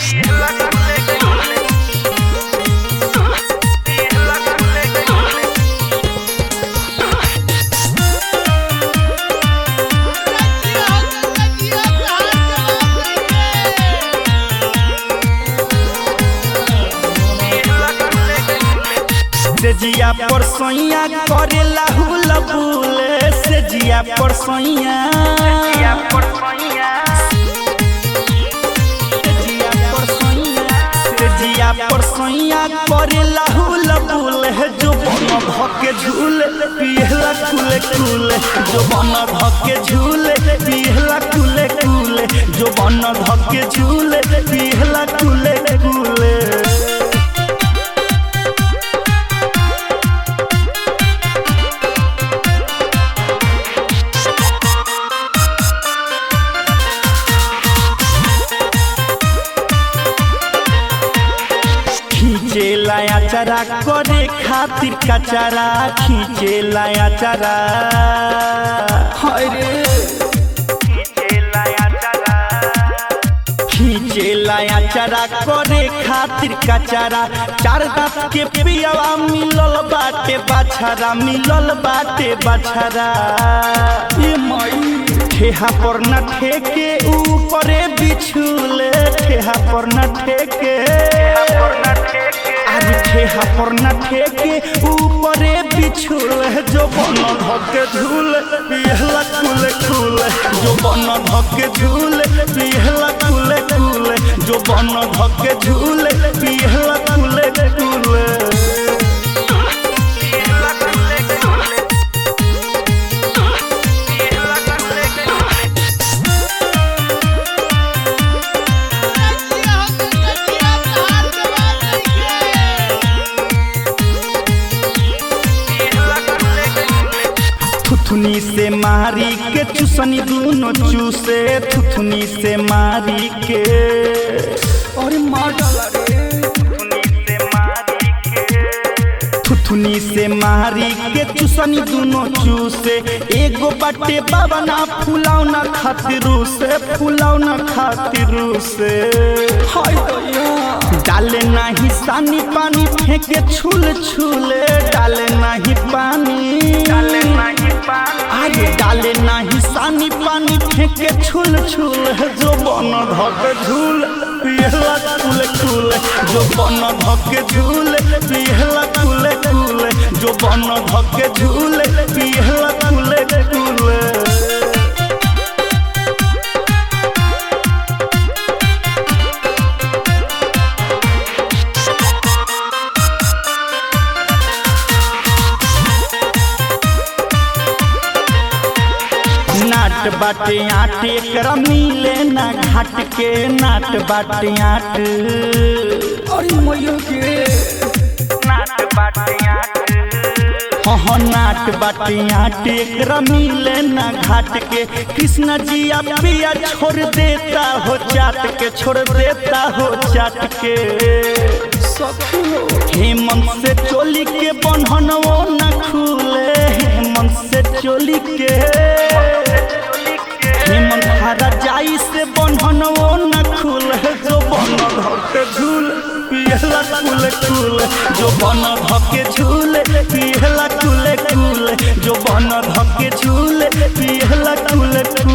सेजिया पर सोइया करेला हुल बुल सेजिया पर सोइया सेजिया पर सोइया करेला हुल बुल जो बन धके झूल पिहला कुले कुले जो बन धके झूल पिहला कुले कुले जो बन धके झूल पिहला कुले कुले। खींचे लाया चरा करे खातिर कचरा खींचे लाया चरा खींचे लाया चरा करे खातिर कचरा चार दांत के पियावा मिलल बाटे बछरा मिलल बाटे बछरा ये मई ठेहा पर न ठेके ऊपरे बिछुले ठेहा पर न ठेके ठेहा पर न ठेके ऊपरे बिछुले जो बन धके झूल पिहला कुले कुले जो बन धके झूल पिहला कुले कुले जो बन धके झूल पिहला कुले कुले। थुथुनी से मारी के चुसनी दोनों चूसे थुथुनी से मारी के और मार डाला रे थुथुनी से मारी के चुसनी दोनों चूसे एगो बाटे बाबा ना फुलाओ ना खातिरू से फुलाओ ना खातिरू से हाय डाले नहीं सानी पानी फेंके छूल छूले डाले नहीं पानी आगे डाले नहीं सानी पानी फेंके छूल छूल जो बन धके झूल पिहला कुले कुले जो बन धके झूल पिहला कुले कुले जो बन धके झूल पिहला कुले कुले। नाट बाटे आटे कर मिले ना घाट के नाट बाटे आट और मयो के नाट बाटे आट हाँ नाट बाटे आटे कर मिले ना घाट के कृष्ण जी पिया छोड़ देता हो चाट के छोड़ देता हो चाट के हेमंत से चोली के बंधन वो न खुले हेमंत से चोली के हेमंत हरा जाई से बंधन वो न खुले जो बन धके झूल पिहला कुले कुले जो बन धके झूल पिहला कुले कुले जो बन धके झूल पिहला कुले।